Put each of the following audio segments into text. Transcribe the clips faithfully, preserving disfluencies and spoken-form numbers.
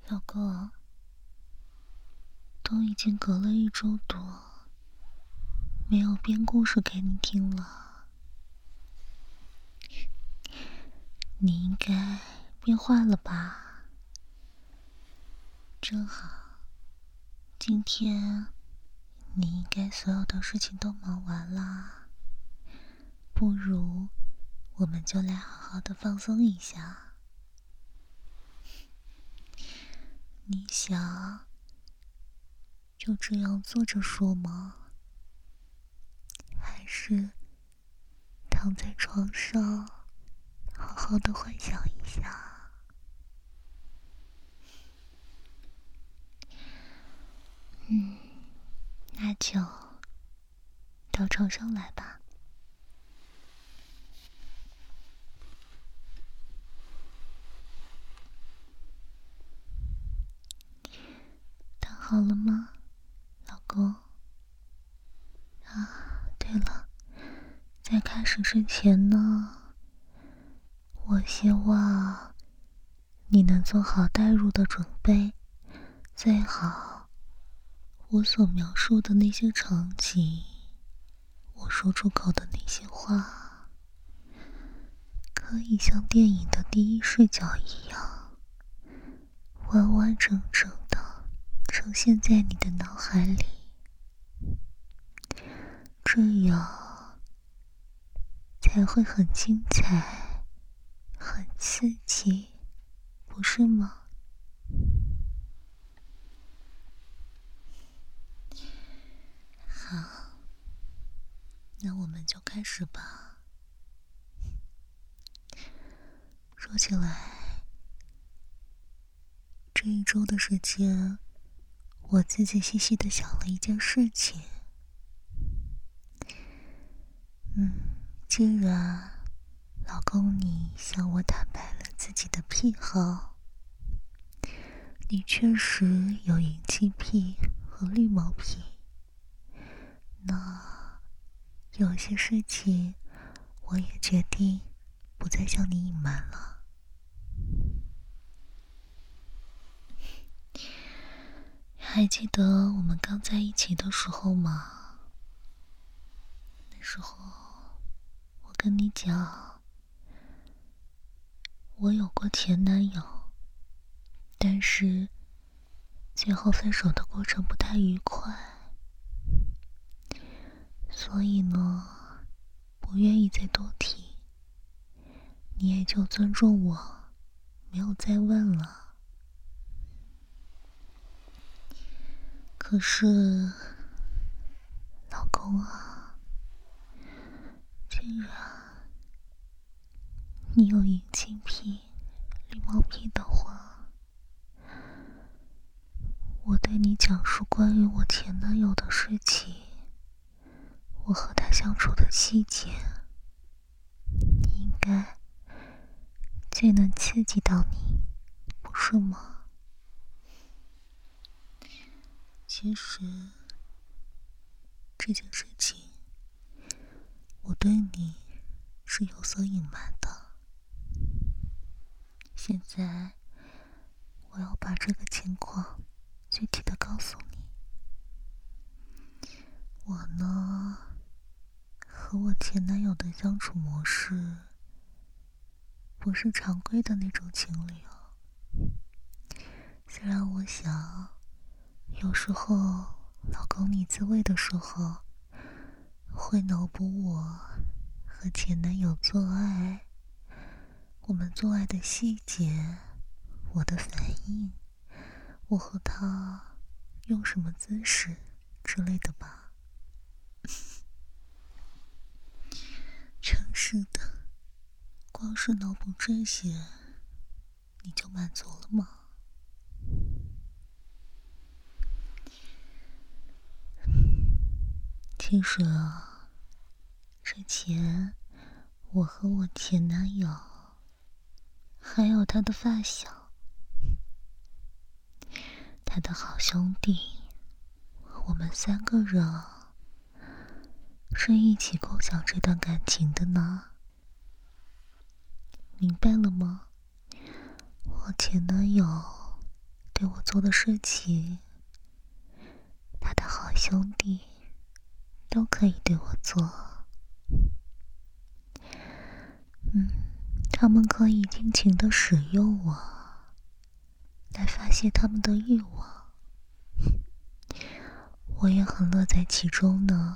老公，都已经隔了一周多，没有编故事给你听了，你应该变坏了吧？正好，今天你应该所有的事情都忙完啦，不如我们就来好好的放松一下。你想就这样坐着说吗？还是躺在床上好好的幻想一下？嗯，那就到床上来吧。躺好了吗，老公？啊，对了，在开始之前呢，我希望你能做好代入的准备，最好我所描述的那些场景，我说出口的那些话，可以像电影的第一视角一样，完完整整的呈现在你的脑海里，这样才会很精彩，很刺激，不是吗？好，那我们就开始吧。说起来，这一周的时间，我自己细细的想了一件事情。嗯，既然老公你向我坦白了自己的癖好，你确实有隐疾癖和绿毛癖，那有些事情我也决定不再向你隐瞒了。还记得我们刚在一起的时候吗？那时候我跟你讲，我有过前男友，但是最后分手的过程不太愉快，所以呢，不愿意再多提，你也就尊重我，没有再问了。可是，老公啊，既然你有隐疾癖、绿毛癖的话，我对你讲述关于我前男友的事情，我和他相处的细节，你应该最能刺激到你，不是吗？其实这件事情，我对你是有所隐瞒的。现在我要把这个情况具体的告诉你。我呢，和我前男友的相处模式不是常规的那种情侣哦。虽然我想有时候老公你自慰的时候会脑补我和前男友做爱，我们做爱的细节，我的反应，我和他用什么姿势之类的吧。真是的，光是脑补这些你就满足了吗？其实啊，之前我和我前男友还有他的发小，他的好兄弟，我们三个人是一起共享这段感情的呢。明白了吗？我前男友对做的事情，他的好兄弟都可以对我做。嗯，他们可以尽情地使用我，来发泄他们的欲望，我也很乐在其中呢。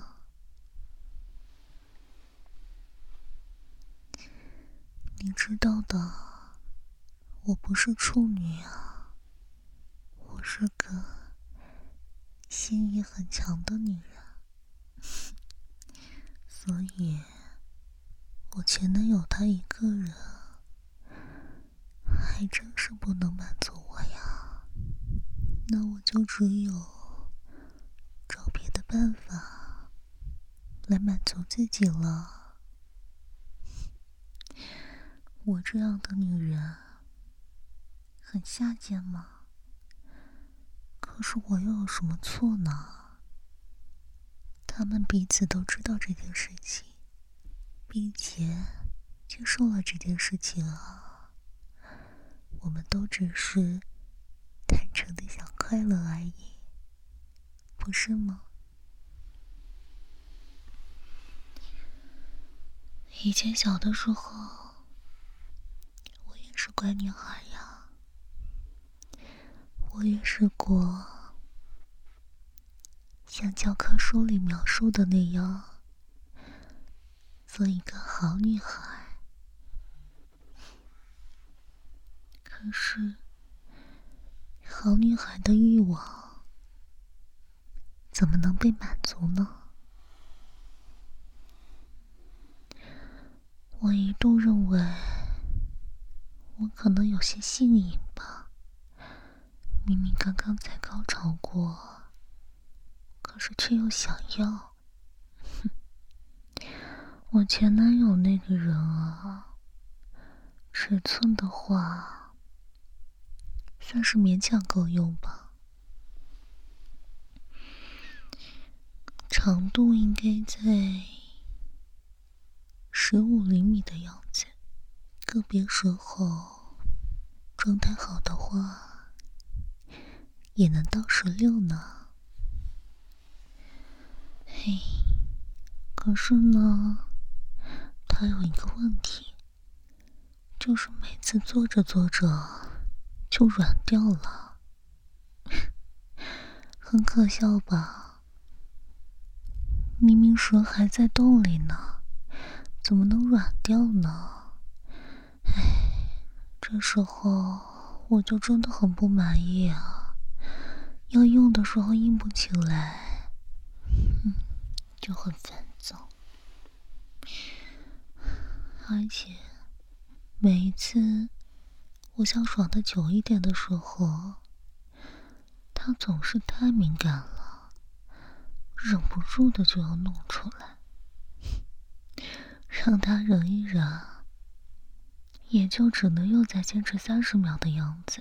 你知道的，我不是处女啊，我是个心也很强的女人，所以我前男友他一个人还真是不能满足我呀，那我就只有找别的办法来满足自己了。我这样的女人很下贱吗？可是我又有什么错呢？他们彼此都知道这件事情，并且接受了这件事情啊。我们都只是单纯的想快乐而已，不是吗？以前小的时候，我也是乖女孩呀，我也试过像教科书里描述的那样，做一个好女孩。可是，好女孩的欲望怎么能被满足呢？我一度认为我可能有些性瘾吧，明明刚刚才高潮过，可是却又想要。我前男友那个人啊，尺寸的话算是勉强够用吧，长度应该在十五厘米的样子，个别时候状态好的话也能到十六呢。嘿，可是呢，他有一个问题，就是每次做着做着就软掉了，很可笑吧？明明蛇还在洞里呢，怎么能软掉呢？唉，这时候我就真的很不满意啊，要用的时候硬不起来，嗯，就很烦躁。而且每一次我想爽得久一点的时候，他总是太敏感了，忍不住的就要弄出来，让他忍一忍，也就只能又再坚持三十秒的样子。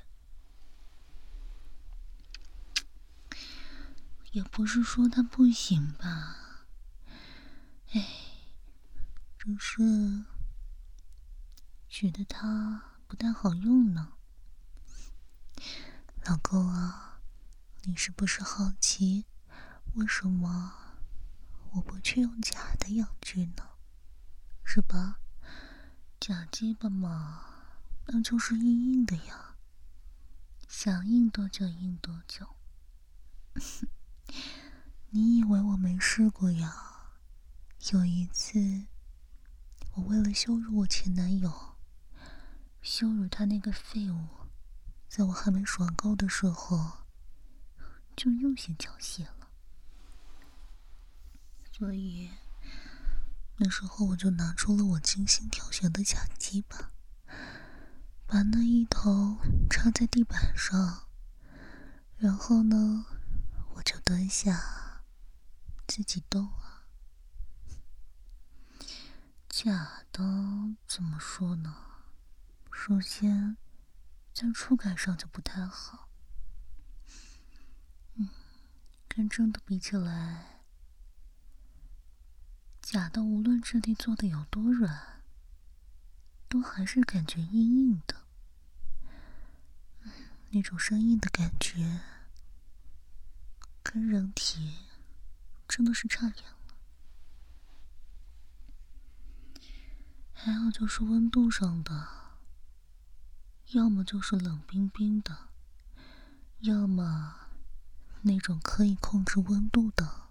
也不是说他不行吧，哎，只是觉得他不太好用呢。老公啊，你是不是好奇为什么我不去用假的阳具呢？是吧？假鸡巴嘛，那就是硬硬的呀，想硬多久硬多久。你以为我没试过呀？有一次，我为了羞辱我前男友，羞辱他那个废物，在我还没爽够的时候，就又先缴械了。所以那时候我就拿出了我精心挑选的假鸡巴，把那一头插在地板上，然后呢，我就蹲下自己动啊。假的怎么说呢？首先，在触感上就不太好，嗯，跟真的比起来，假的无论质地做的有多软，都还是感觉硬硬的。 那种生硬的感觉，跟人体真的是差远了。还有就是温度上的，要么就是冷冰冰的，要么那种可以控制温度的，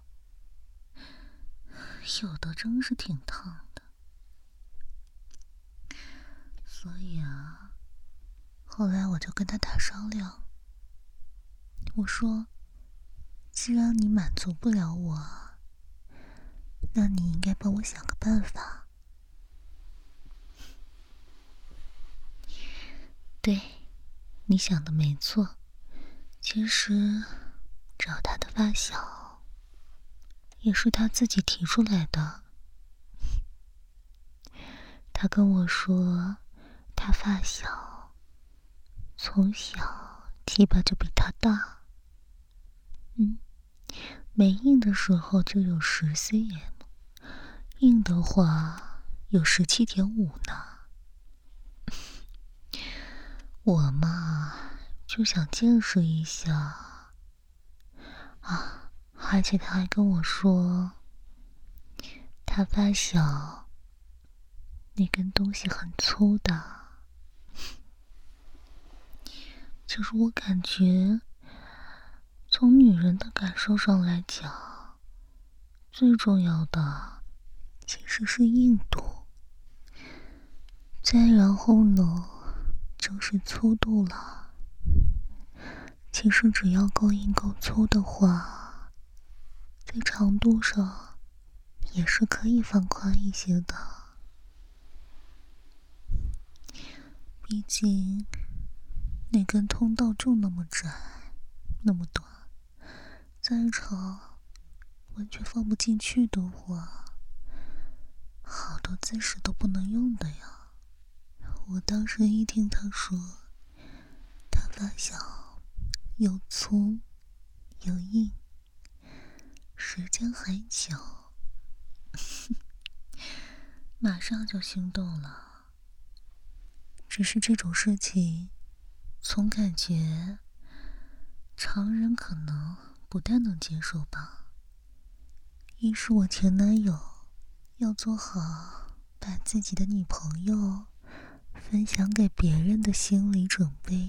有的真是挺烫的。所以啊，后来我就跟他打商量，我说，既然你满足不了我，那你应该帮我想个办法。对，你想的没错，其实找他的发小也是他自己提出来的。他跟我说，他发小从小鸡巴就比他大，嗯，没硬的时候就有十 C M， 硬的话有十七点五呢。我嘛，就想见识一下啊，而且他还跟我说，他发小那根东西很粗的。其实我感觉，从女人的感受上来讲，最重要的其实是硬度，再然后呢，就是粗度了。其实只要够硬够粗的话，在长度上也是可以放宽一些的。毕竟那根通道就那么窄，那么短，再长完全放不进去的话，好多姿势都不能用的呀。我当时一听他说他发小又粗又硬，时间还久，马上就心动了。只是这种事情，总感觉常人可能不太能接受吧。一是我前男友要做好把自己的女朋友分享给别人的心理准备，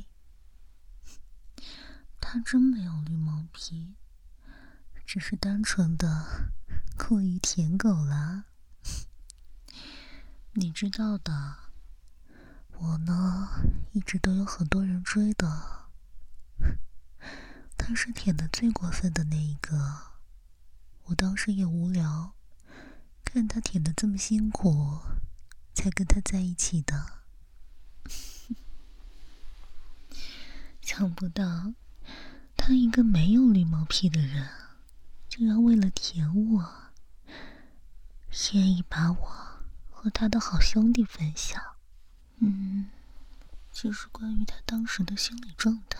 他真没有绿毛皮，只是单纯的过于舔狗了。你知道的，我呢一直都有很多人追的，他是舔的最过分的那一个。我当时也无聊，看他舔的这么辛苦，才跟他在一起的。想不到他一个没有绿毛屁的人，竟然为了舔我，愿意把我和他的好兄弟分享。嗯，其实关于他当时的心理状态，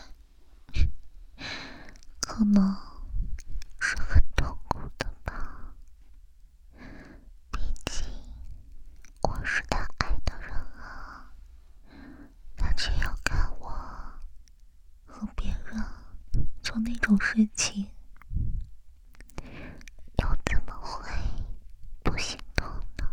可能是很痛苦的吧。毕竟我是他爱的人啊，他却要看我和别人做那种事情，又怎么会不心动呢？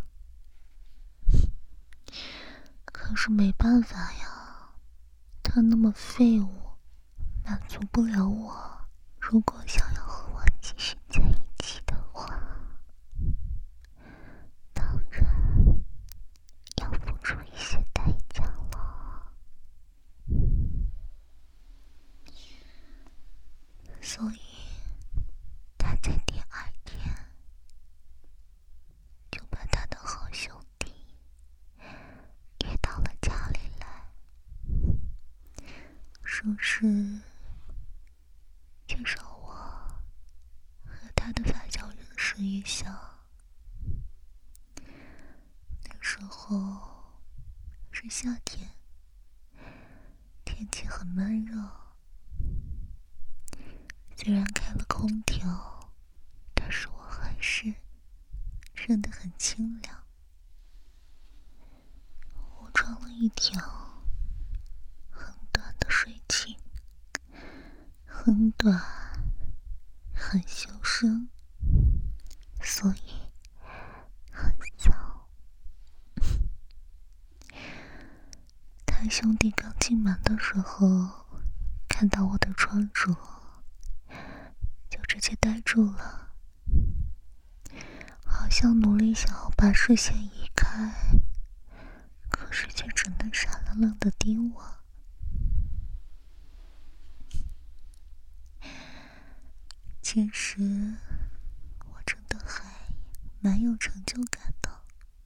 可是没办法呀，他那么废物，满足不了我。如果想要和我继续在一起的话，当然要付出一些代价了。所以他在第二天就把他的好兄弟约到了家里来，说是介绍我和他的发小认识一下。那时候是夏天，天气很闷热，虽然开了空调，但是我还是热得很清凉。我穿了一条很短的睡裙， 很短，很修身，所以很骚。他兄弟刚进门的时候，看到我的穿着，就直接呆住了，好像努力想要把视线移开，可是却只能傻愣愣地盯我。其实我真的还蛮有成就感的，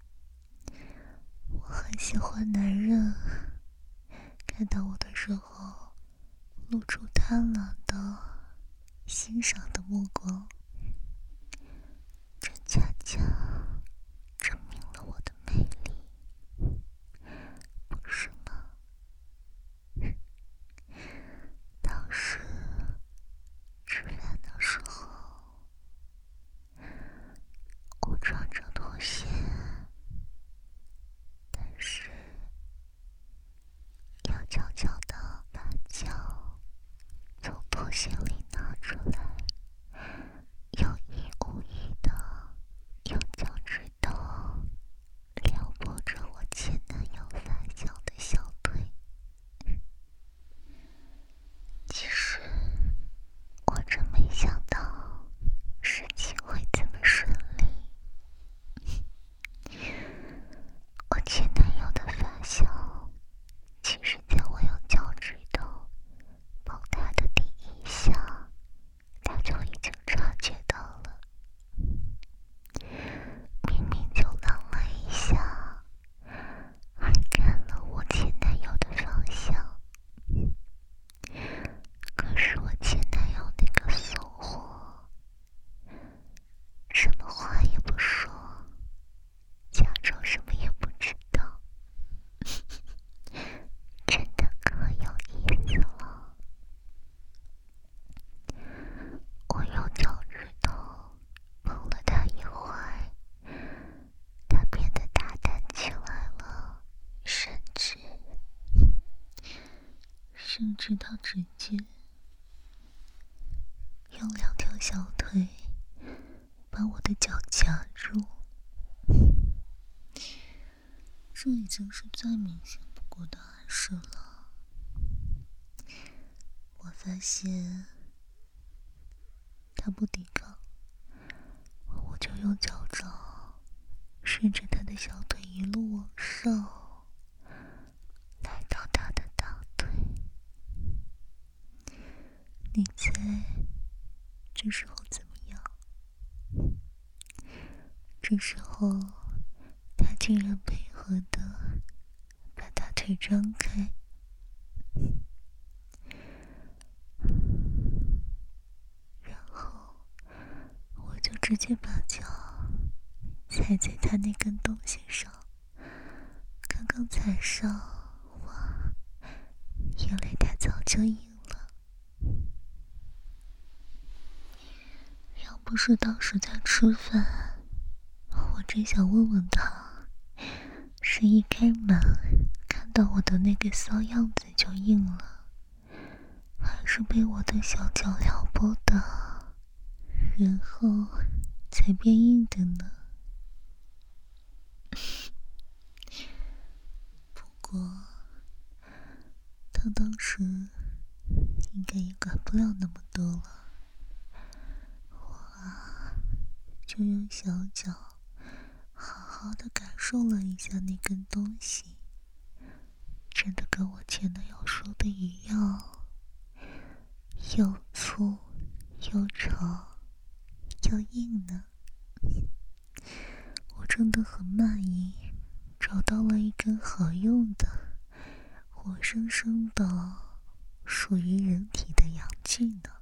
我很喜欢男人看到我的时候露出贪婪的欣赏的目光，这恰恰证明了我的魅力，不是吗？当时吃饭的时候，我穿着拖鞋，但是要悄悄地把脚从拖鞋里拿出来，有意无意地用脚趾头撩拨着我前男友发小的小腿。其实我真没想到事情会这么顺利。我前男友的发小，其实在我用脚趾头碰他的第一下，他就已经察觉到了。明明就愣了一下，还看了我前男友的方向，可是我前男友那个怂货，什么话也不说，假装什么也不知道，真的可有意思了。我用脚趾头碰了他一会儿，他变得大胆起来了，甚至甚至他直接用两条小腿把我的脚夹住，这已经是再明显不过的暗示了。我发现他不抵抗，我就用脚爪顺着他的小腿一路往上，来到他的大腿。你猜这时候怎么样？这时候他竟然配合的把大腿张开，然后我就直接把脚踩在他那根东西上，刚刚踩上，哇，原来他早就硬了。要不是当时在吃饭，我真想问问他，是一开门看到我的那个骚样子就硬了，还是被我的小脚撩拨的，然后才变硬的呢？不过他当时应该也管不了那么多了，我啊就用小脚好好的感受了一下那根东西，真的跟我前男友说的一样，又粗又长又硬呢。我真的很满意，找到了一根好用的活生生的属于人体的阳具呢。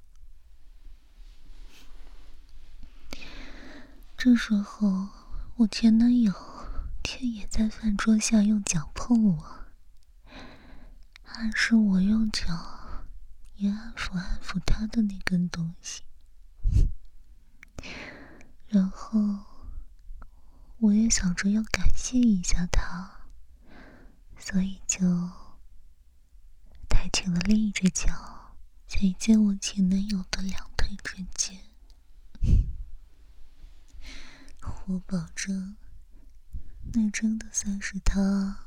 这时候我前男友却也在饭桌下用脚碰我，暗示我用脚也安抚安抚他的那根东西。然后我也想着要感谢一下他，所以就抬起了另一只脚踩在我前男友的两腿之间。我保证，那真的算是他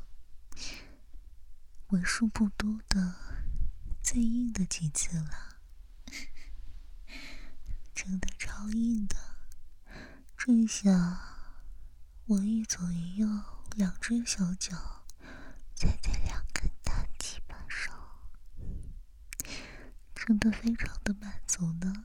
为数不多的最硬的几次了，真的超硬的。这下我一左一右两只小脚踩在两根大鸡巴上，真的非常的满足呢。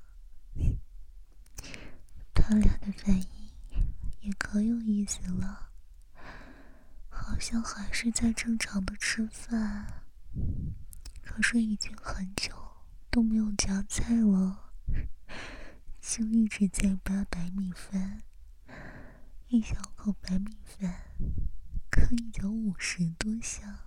他俩的反应也可有意思了，好像还是在正常的吃饭，可是已经很久都没有夹菜了，就一直在扒白米饭。一小口白米饭可以有五十多下。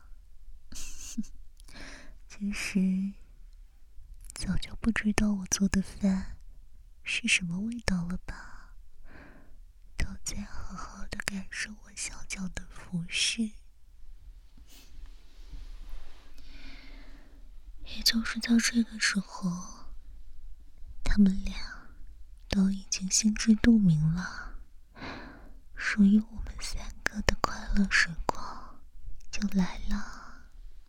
其实早就不知道我做的饭是什么味道了吧，都在好好的感受我小脚的服侍。也就是在这个时候，他们俩都已经心知肚明了，属于我们三个的快乐时光就来了。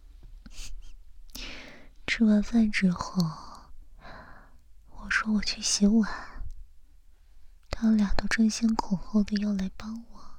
吃完饭之后，我说我去洗碗，他俩都争先恐后的要来帮我。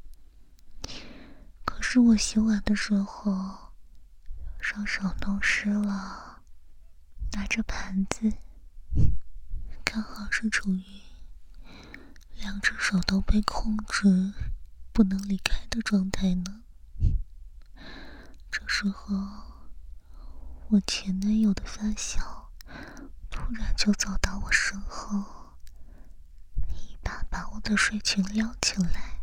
可是我洗碗的时候双手弄湿了，拿着盘子刚好是处于两只手都被控制不能离开的状态呢。这时候我前男友的发小突然就走到我身后，一把把我的睡裙撩起来，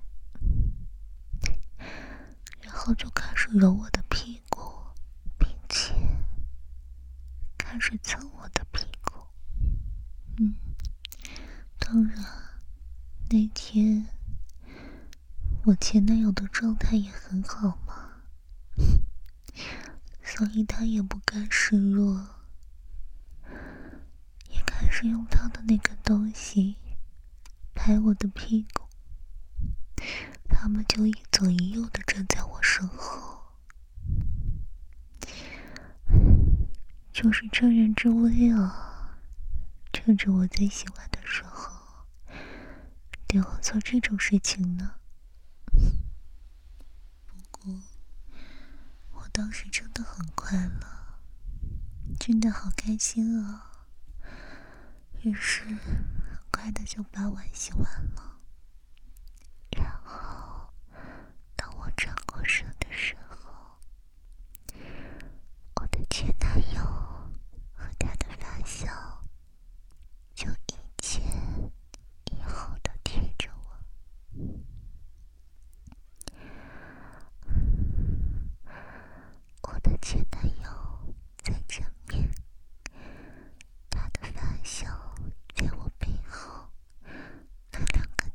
然后就开始揉我的屁股，并且开始蹭我的屁股。嗯，当然那天我前男友的状态也很好嘛，所以他也不甘示弱，也开始用他的那个东西拍我的屁股。他们就一左一右的站在我身后，就是趁人之危啊，趁着我在洗碗的时候对我做这种事情呢。不过我当时真的很快乐，真的好开心啊，于是很快的就把碗洗完了。然后当我转过身的时候，我的前男友和他的发小就一前一后的贴着我。我的前男友在正面，他的发小在我背后，那两根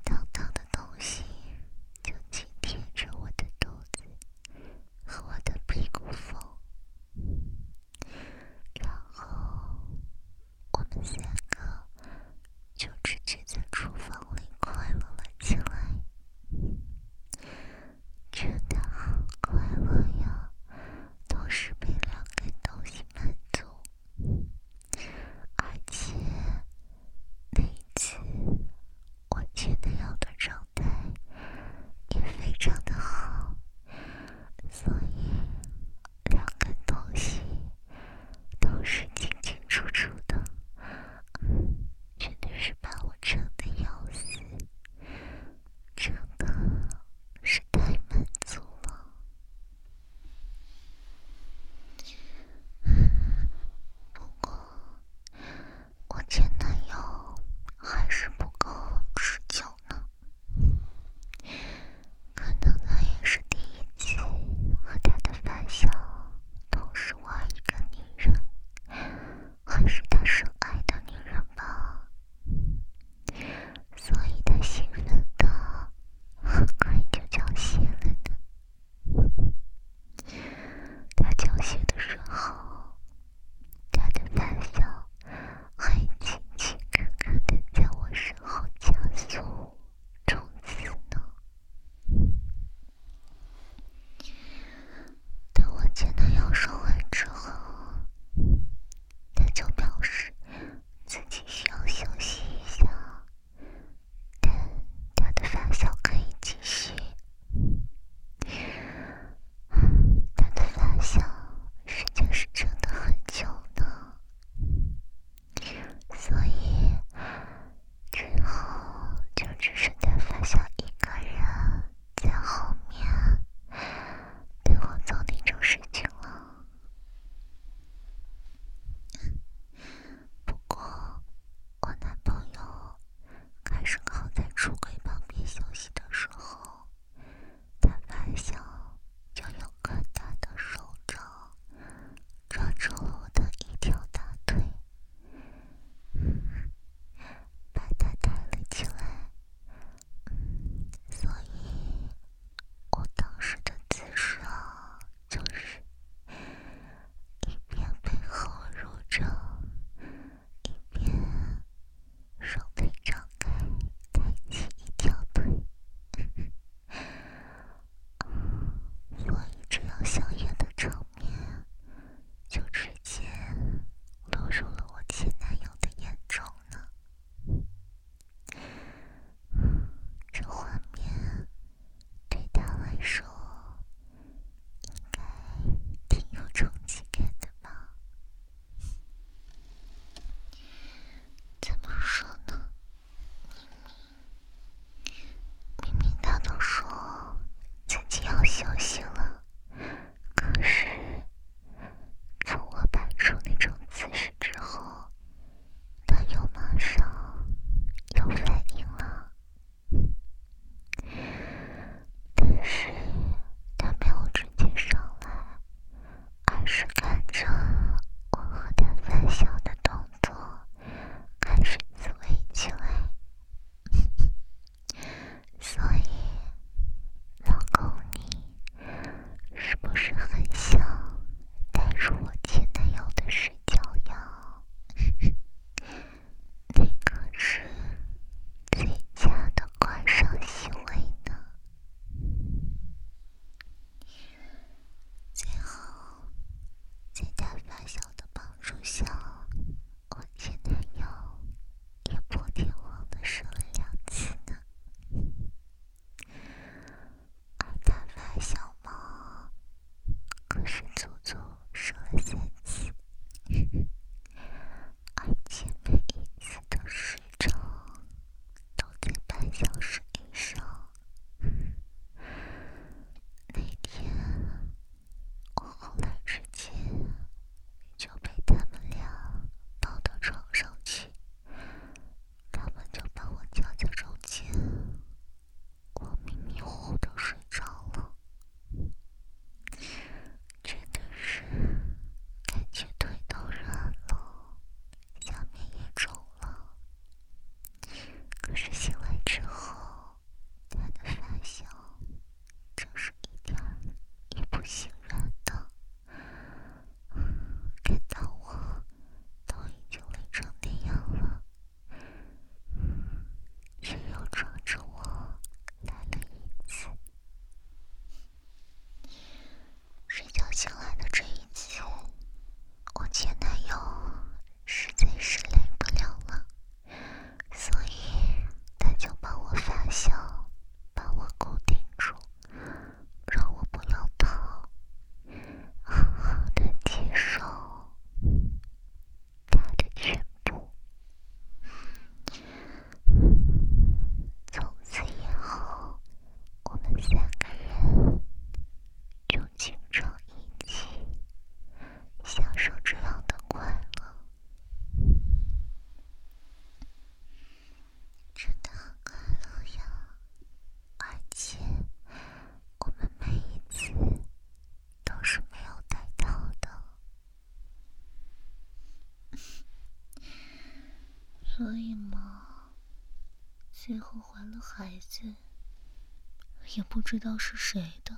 所以嘛，最后怀了孩子，也不知道是谁的。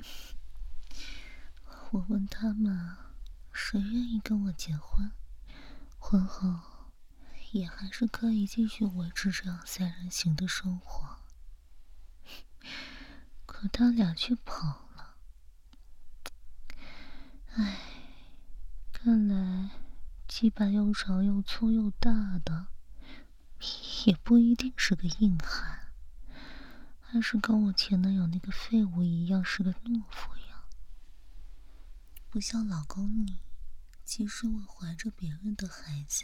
我问他们，谁愿意跟我结婚，婚后也还是可以继续维持这样三人行的生活。可他俩却跑了。唉，看来鸡巴又长又粗又大的，也不一定是个硬汉，还是跟我前男友那个废物一样，是个懦夫呀。不像老公你，即使我怀着别人的孩子，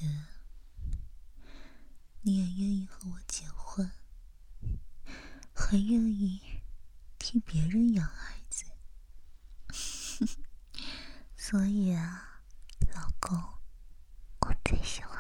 你也愿意和我结婚，还愿意替别人养孩子。所以啊，老公，我最喜欢